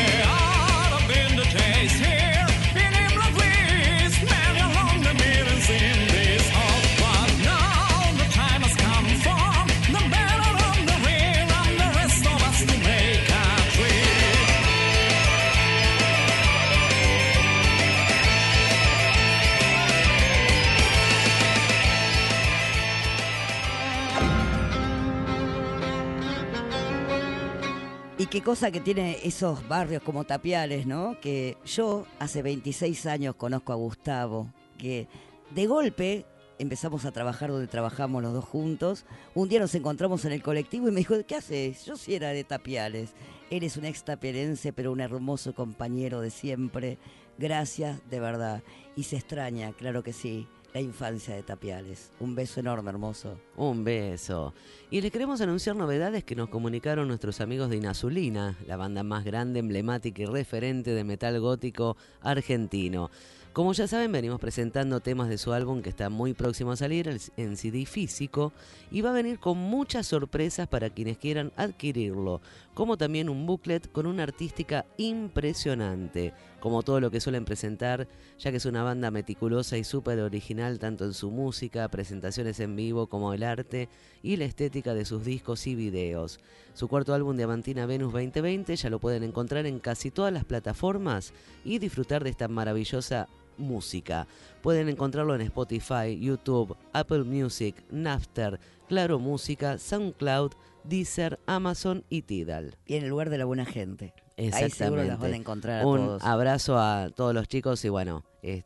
Y qué cosa que tiene esos barrios como Tapiales, ¿no? Que yo hace 26 años conozco a Gustavo, que de golpe empezamos a trabajar donde trabajamos los dos juntos. Un día nos encontramos en el colectivo y me dijo, ¿qué haces? Yo sí era de Tapiales. Él es un ex tapialense, pero un hermoso compañero de siempre. Gracias, de verdad. Y se extraña, claro que sí, la infancia de Tapiales. Un beso enorme, hermoso. Un beso. Y les queremos anunciar novedades que nos comunicaron nuestros amigos de Inazulina, la banda más grande, emblemática y referente de metal gótico argentino. Como ya saben, venimos presentando temas de su álbum que está muy próximo a salir en CD físico y va a venir con muchas sorpresas para quienes quieran adquirirlo, como también un booklet con una artística impresionante, como todo lo que suelen presentar, ya que es una banda meticulosa y súper original tanto en su música, presentaciones en vivo como el arte y la estética de sus discos y videos. Su cuarto álbum, Diamantina Venus 2020, ya lo pueden encontrar en casi todas las plataformas y disfrutar de esta maravillosa música. Pueden encontrarlo en Spotify, YouTube, Apple Music, Napster, Claro Música, SoundCloud, Deezer, Amazon y Tidal. Y en el lugar de la buena gente. Exactamente. Ahí seguro las van a encontrar a todos. Un abrazo a todos los chicos y bueno,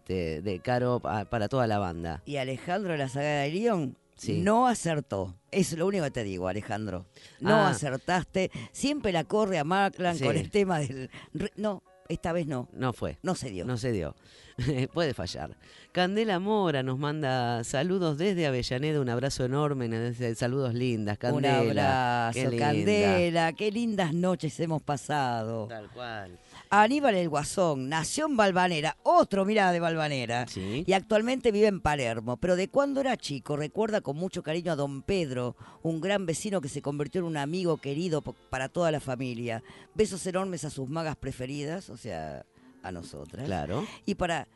de Caro para toda la banda. Y Alejandro de la saga de León no acertó. Es lo único que te digo, Alejandro. No acertaste. Siempre la corre a Maclan con el tema del... No. Esta vez no. No fue. No se dio. No se dio. Puede fallar. Candela Mora nos manda saludos desde Avellaneda. Un abrazo enorme. Saludos lindas, Candela. Un abrazo, qué linda. Candela. Qué lindas noches hemos pasado. Tal cual. Aníbal el Guasón nació en Valvanera. Otro, mirá, de Valvanera. Sí. Y actualmente vive en Palermo. Pero de cuando era chico recuerda con mucho cariño a don Pedro, un gran vecino que se convirtió en un amigo querido para toda la familia. Besos enormes a sus magas preferidas, o sea, a nosotras. Claro. Y para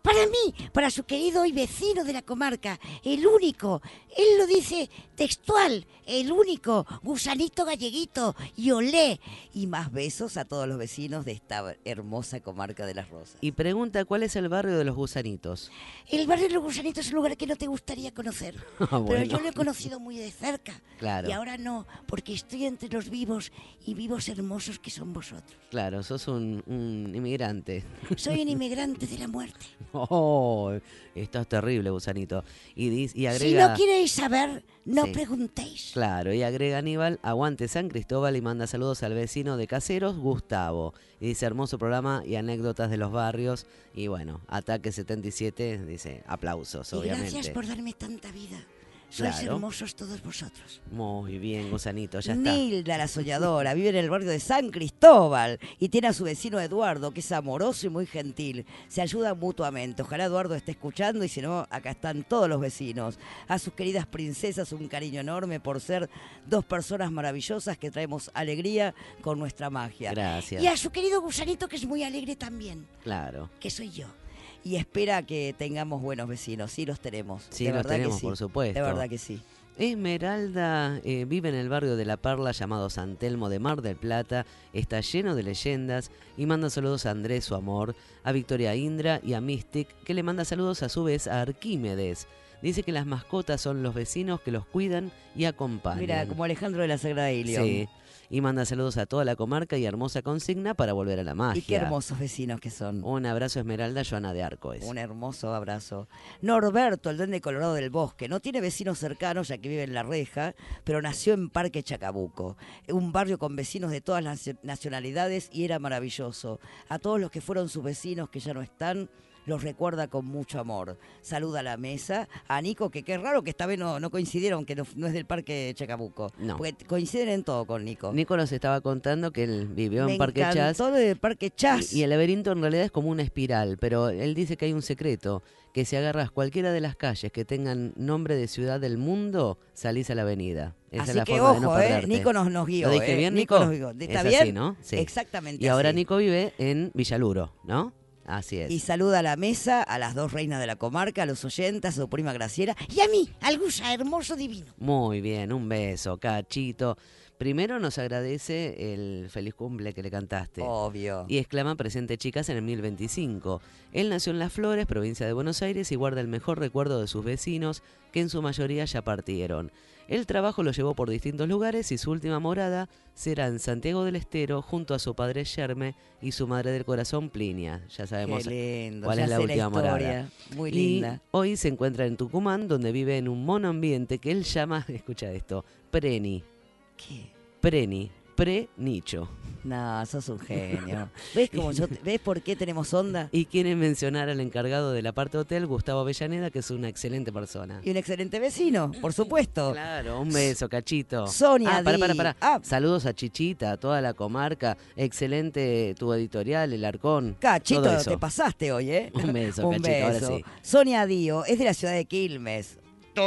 Para mí, para su querido y vecino de la comarca, el único, él lo dice textual, el único, gusanito galleguito, y olé. Y más besos a todos los vecinos de esta hermosa comarca de Las Rosas. Y pregunta, ¿cuál es el barrio de los gusanitos? El barrio de los gusanitos es un lugar que no te gustaría conocer, Bueno. pero yo lo he conocido muy de cerca. Claro. Y ahora no, porque estoy entre los vivos y vivos hermosos que son vosotros. Claro, sos un inmigrante. Soy un inmigrante de la muerte. Oh, esto es terrible, gusanito. Y Si agrega... no queréis saber, no Sí. preguntéis. Claro, y agrega Aníbal, aguante San Cristóbal, y manda saludos al vecino de Caseros, Gustavo. Y dice, hermoso programa y anécdotas de los barrios. Y bueno, Ataque 77, dice, aplausos, Y obviamente. gracias por darme tanta vida. Sois Claro. hermosos todos vosotros. Muy bien, gusanito, ya está. Nilda, la soñadora, vive en el barrio de San Cristóbal y tiene a su vecino Eduardo, que es amoroso y muy gentil. Se ayudan mutuamente. Ojalá Eduardo esté escuchando y si no, acá están todos los vecinos. A sus queridas princesas, un cariño enorme por ser dos personas maravillosas que traemos alegría con nuestra magia. Gracias. Y a su querido gusanito, que es muy alegre también, Claro. que soy yo. Y espera que tengamos buenos vecinos. Sí, los tenemos. Sí, de los verdad que tenemos, sí. por supuesto. De verdad que sí. Esmeralda vive en el barrio de La Perla llamado San Telmo de Mar del Plata, está lleno de leyendas y manda saludos a Andrés, su amor, a Victoria Indra y a Mystic, que le manda saludos a su vez a Arquímedes. Dice que las mascotas son los vecinos que los cuidan y acompañan. Mira, como Alejandro de la Sagrada Ilion. Sí, y manda saludos a toda la comarca y hermosa consigna para volver a la magia. Y qué hermosos vecinos que son. Un abrazo, Esmeralda, Joana de Arco es. Un hermoso abrazo. Norberto, el duende colorado del bosque, no tiene vecinos cercanos ya que vive en La Reja, pero nació en Parque Chacabuco, un barrio con vecinos de todas las nacionalidades y era maravilloso. A todos los que fueron sus vecinos que ya no están, los recuerda con mucho amor. Saluda a la mesa, a Nico, que qué raro que esta vez no coincidieron, que no es del Parque Chacabuco. No. Porque coinciden en todo con Nico. Nico nos estaba contando que él vivió Me en Parque Chas. encantó lo de Parque Chas. Y el laberinto en realidad es como una espiral, pero él dice que hay un secreto, que si agarras cualquiera de las calles que tengan nombre de ciudad del mundo, salís a la avenida. Esa Así es la que forma de no ojo, perderte. Nico nos guió. ¿Lo dije bien, Nico Nico? nos guió. ¿Está Es bien? así, ¿no? Sí. Exactamente Y ahora así. Nico vive en Villaluro, ¿no? Así es. Y saluda a la mesa, a las dos reinas de la comarca, a los oyentes, a su prima Graciela. Y a mí, al gusa, hermoso divino. Muy bien, un beso, Cachito. Primero nos agradece el feliz cumple que le cantaste. Obvio. Y exclama presente chicas en el 1025. Él nació en Las Flores, provincia de Buenos Aires, y guarda el mejor recuerdo de sus vecinos, que en su mayoría ya partieron. El trabajo lo llevó por distintos lugares y su última morada será en Santiago del Estero junto a su padre Yerme y su madre del corazón Plinia. Ya sabemos Qué lindo, cuál ya es la sé última morada. historia. Muy Y linda. hoy se encuentra en Tucumán, donde vive en un monoambiente que él llama, escucha esto, Preni. ¿Qué? Preni, pre-nicho. No, sos un genio. ¿Ves por qué tenemos onda? Y quiere mencionar al encargado de la parte hotel, Gustavo Avellaneda, que es una excelente persona. Y un excelente vecino, por supuesto. Claro, un beso, Cachito. Sonia para. Di. Saludos a Chichita, a toda la comarca. Excelente tu editorial, El Arcón. Cachito, todo eso. te pasaste hoy, ¿eh? Un beso, Un Cachito, ahora beso. sí. Sonia Dío, es de la ciudad de Quilmes.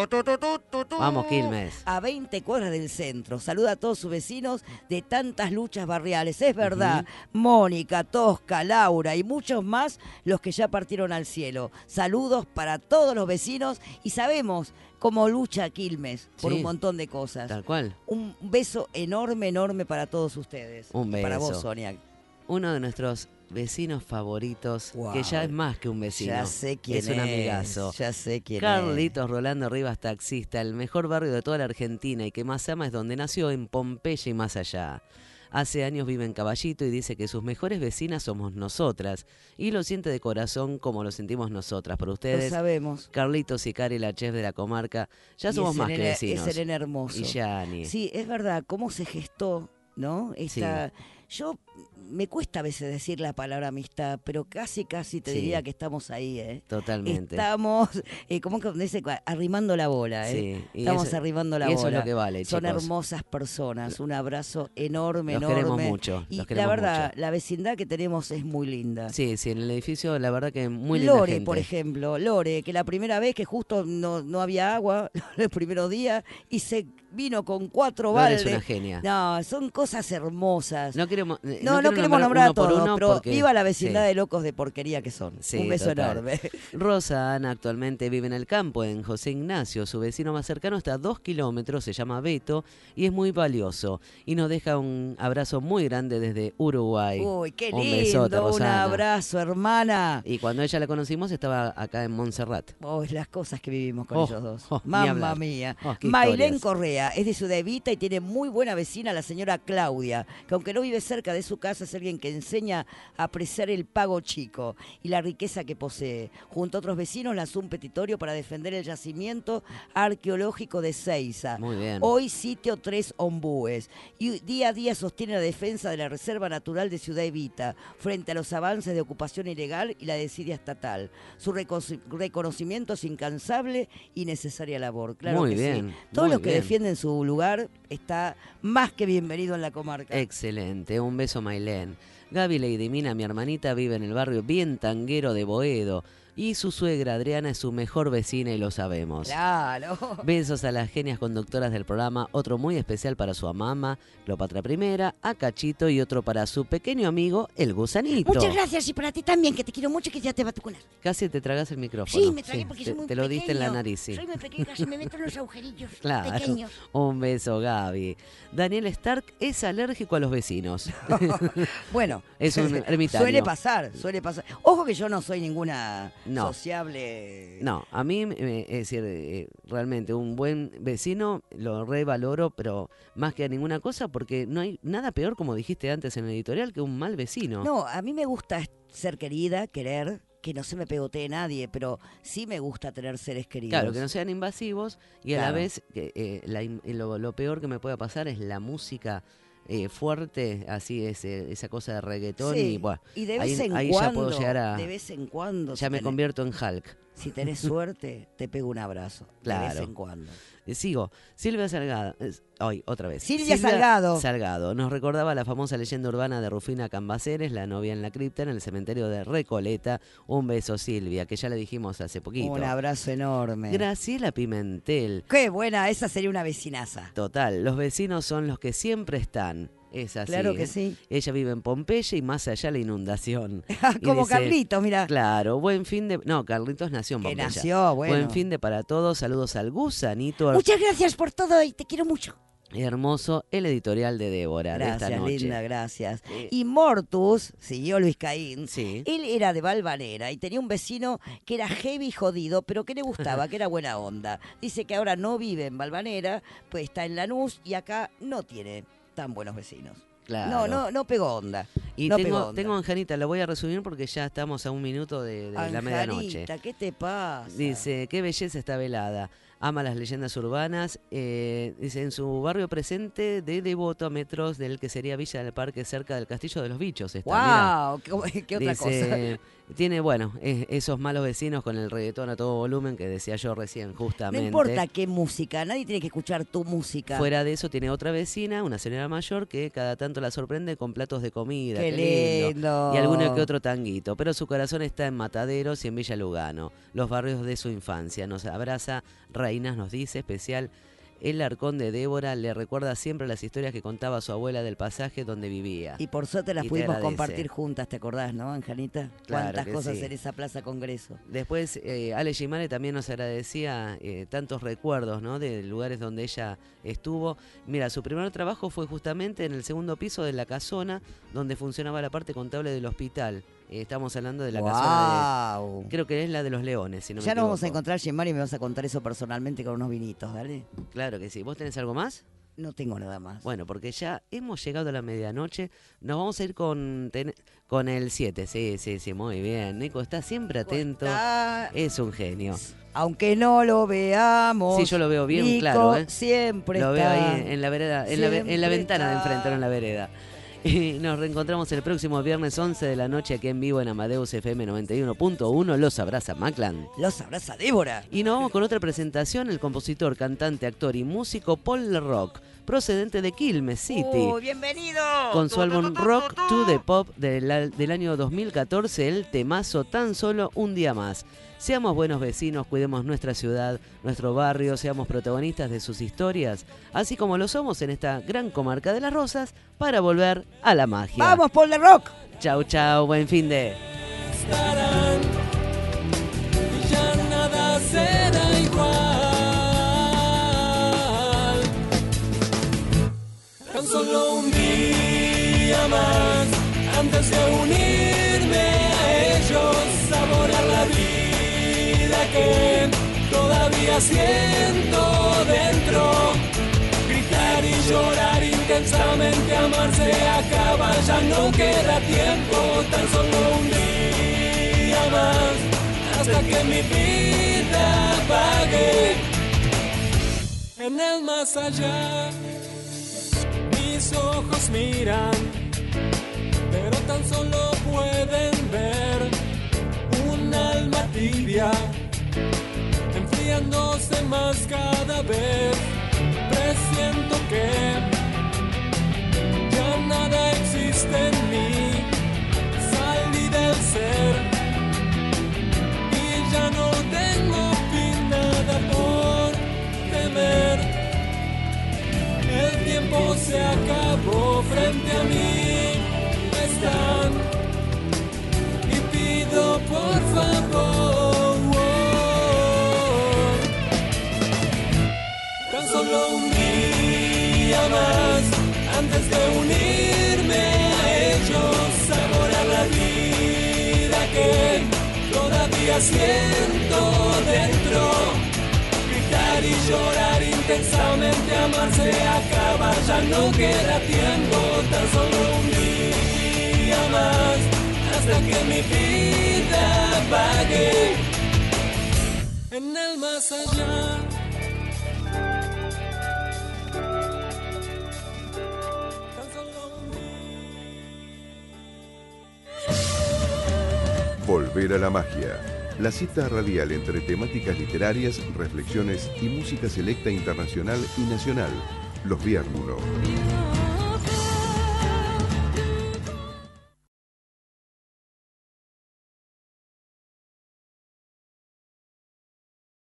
Vamos, Quilmes. A 20 cuadras del centro. Saluda a todos sus vecinos de tantas luchas barriales. Es verdad, Mónica, Tosca, Laura y muchos más los que ya partieron al cielo. Saludos para todos los vecinos y sabemos cómo lucha Quilmes por Sí, un montón de cosas. Tal cual. Un beso enorme, enorme para todos ustedes. Un beso. Para vos, Sonia. Uno de nuestros vecinos favoritos, Wow. que ya es más que un vecino. Ya sé quién es un amigazo. Ya sé quién es. Carlitos Rolando Rivas, taxista, el mejor barrio de toda la Argentina y que más ama es donde nació, en Pompeya y más allá. Hace años vive en Caballito y dice que sus mejores vecinas somos nosotras. Y lo siente de corazón como lo sentimos nosotras. Por ustedes, Lo sabemos. Carlitos y Cari, la chef de la comarca, ya Y somos es más que Elena- vecinos. Es Elena Hermoso. Y Yani. Sí, es verdad, cómo se gestó, ¿no? Esta, Yo me cuesta a veces decir la palabra amistad, pero casi te Sí. diría que estamos ahí, ¿eh? Totalmente. Estamos, ¿cómo que dice? Arrimando la bola, ¿eh? Sí, y Estamos eso- arrimando la y bola. eso es lo que vale, Son chicos. hermosas personas, un abrazo enorme, Los enorme. queremos mucho, Y los la queremos verdad, mucho. la vecindad que tenemos es muy linda. Sí, en el edificio la verdad que muy linda Lore, gente. por ejemplo, Lore, que la primera vez que justo no había agua, los primeros días, y se vino con 4 Lore es baldes. una genia. No, son cosas hermosas. No quiere queremos, No queremos nombrar a uno por todos, uno pero porque- viva la vecindad sí. de locos de porquería que son. Sí, Un beso total. enorme. Rosa Ana actualmente vive en el campo, en José Ignacio. Su vecino más cercano está a 2 kilómetros, se llama Beto y es muy valioso. Y nos deja un abrazo muy grande desde Uruguay. Uy, qué Un lindo, besote, un Rosana. abrazo, hermana. Y cuando ella la conocimos estaba acá en Montserrat. Oh, las cosas que vivimos con Oh, ellos dos. oh, ni Mamma hablar. mía. Oh, qué Mailén historias. Correa es de Ciudad Evita y tiene muy buena vecina la señora Claudia, que aunque no vive cerca de su casa es alguien que enseña a apreciar el pago chico y la riqueza que posee. Junto a otros vecinos lanzó un petitorio para defender el yacimiento arqueológico de Seiza. Muy bien. Hoy sitio 3 Ombúes. Y día a día sostiene la defensa de la Reserva Natural de Ciudad Evita frente a los avances de ocupación ilegal y la desidia estatal. Su reconocimiento es incansable y necesaria labor. Claro Muy que bien, sí. Todos muy los que bien. defienden su lugar está más que bienvenido en la comarca. Excelente, un beso Mailén. Gaby Leidimina, mi hermanita, vive en el barrio bien tanguero de Boedo y su suegra Adriana es su mejor vecina y lo sabemos. Claro. Besos a las genias conductoras del programa, otro muy especial para su mamá, Cleopatra I, a Cachito y otro para su pequeño amigo, el gusanito. Muchas gracias y para ti también, que te quiero mucho y que ya te va a vacunar. Casi te tragas el micrófono. Sí, me tragué porque soy muy te lo diste en la pequeño. nariz, sí. Soy muy pequeño, casi me meto en los agujerillos Claro, pequeños. un beso Gaby. Daniel Stark es alérgico a los vecinos. Bueno, es un ermitaño. suele pasar. Ojo que yo no soy ninguna No. sociable. No, a mí, es decir, realmente un buen vecino lo revaloro, pero más que a ninguna cosa, porque no hay nada peor, como dijiste antes en el editorial, que un mal vecino. No, a mí me gusta ser querida, querer, que no se me pegotee nadie, pero sí me gusta tener seres queridos. Claro, que no sean invasivos y a la Claro. vez que lo peor que me puede pasar es la música fuerte, así es, esa cosa de reggaetón Sí, y bueno, y de vez en ahí cuando, ya puedo llegar a... de vez en cuando, ya si me tenés- convierto en Hulk. Si tenés suerte, te pego un abrazo. Claro. De vez en cuando. Sigo. Silvia Salgado. Hoy, otra vez. Silvia Salgado. Salgado. Nos recordaba la famosa leyenda urbana de Rufina Cambaceres, la novia en la cripta, en el cementerio de Recoleta. Un beso, Silvia, que ya le dijimos hace poquito. Un abrazo enorme. Graciela Pimentel. Qué buena, esa sería una vecinaza. Total, los vecinos son los que siempre están. Es así. Claro que sí. Ella vive en Pompeya y más allá la inundación. Y Como dice, Carlitos, mira. Claro, buen fin de... No, Carlitos nació en Que Pompeya. nació, bueno. Buen fin de para todos. Saludos al gusanito. Muchas gracias por todo y te quiero mucho. Hermoso el editorial de Débora de esta Gracias, noche. linda, gracias. Y Mortus, siguió Luis Caín, Sí. él era de Valvanera y tenía un vecino que era heavy jodido, pero que le gustaba, que era buena onda. Dice que ahora no vive en Valvanera, pues está en Lanús y acá no tiene tan buenos vecinos. Claro. No pegó onda. Y no pegó onda. tengo a Anjanita, la voy a resumir porque ya estamos a un minuto de la medianoche. Anjanita, ¿qué te pasa? Dice, qué belleza esta velada. Ama las leyendas urbanas. Dice, en su barrio presente de Devoto, a metros del que sería Villa del Parque, cerca del Castillo de los Bichos. Está, ¡Wow! ¿Qué otra dice, tiene, bueno, esos malos vecinos con el reggaetón a todo volumen que decía yo recién, cosa? justamente. No importa qué música, nadie tiene que escuchar tu música. Fuera de eso, tiene otra vecina, una señora mayor, que cada tanto la sorprende con platos de comida. ¡Qué lindo! Y alguno que otro tanguito. Pero su corazón está en Mataderos y en Villa Lugano, los barrios de su infancia. Nos abraza, Reinas nos dice, especial. El arcón de Débora le recuerda siempre las historias que contaba su abuela del pasaje donde vivía. Y por suerte las Y te pudimos agradece. compartir juntas, ¿te acordás, no, Anjanita? Claro Cuántas que cosas sí. en esa Plaza Congreso. Después, Ale Gimare también nos agradecía tantos recuerdos, ¿no? De lugares donde ella estuvo. Mira, su primer trabajo fue justamente en el segundo piso de la casona, donde funcionaba la parte contable del hospital. Estamos hablando de la casona de... Creo que es la de los Leones, si no me Ya nos equivoco. vamos a encontrar, Gemari, y me vas a contar eso personalmente con unos vinitos, ¿dale? Claro que sí. ¿Vos tenés algo más? No tengo nada más. Bueno, porque ya hemos llegado a la medianoche. Nos vamos a ir con el 7. Sí, muy bien. Nico está siempre atento. Es un genio. Aunque no lo veamos. Sí, yo lo veo bien, Nico claro. siempre lo está. veo ahí en la vereda, en la Siempre ventana de está. enfrente, no en la vereda. Y nos reencontramos el próximo viernes 11 de la noche aquí en vivo en Amadeus FM 91.1. Los abraza Maclan. Los abraza Débora. Y nos vamos con otra presentación. El compositor, cantante, actor y músico Paul Rock procedente de Quilmes City. ¡Bienvenido! Con su álbum Rock to the Pop del año 2014, el temazo Tan Solo Un Día Más. Seamos buenos vecinos, cuidemos nuestra ciudad, nuestro barrio, seamos protagonistas de sus historias, así como lo somos en esta gran comarca de Las Rosas, para volver a la magia. ¡Vamos, Paul de Rock! Chau, chau, buen fin de... Ya nada será igual. Tan solo un día más antes de unirme a ellos, saborear la vida que todavía siento dentro. Gritar y llorar intensamente, amarse acaba, ya no queda tiempo. Tan solo un día más hasta que mi vida apague. En el más allá mis ojos miran, pero tan solo pueden ver un alma tibia, enfriándose más cada vez. Presiento que ya nada existe en mí, salí del ser y ya no tengo fin, nada por temer. El tiempo se acabó, frente a mí están y pido por favor. Tan solo un día más antes de unirme a ellos, saborear la vida que todavía siento dentro. Gritar y llorar intensamente, amarse acaba, ya no queda tiempo. Tan solo un día más hasta que mi vida apague. En el más allá. Volver a la magia. La cita radial entre temáticas literarias, reflexiones y música selecta internacional y nacional. Los viernes.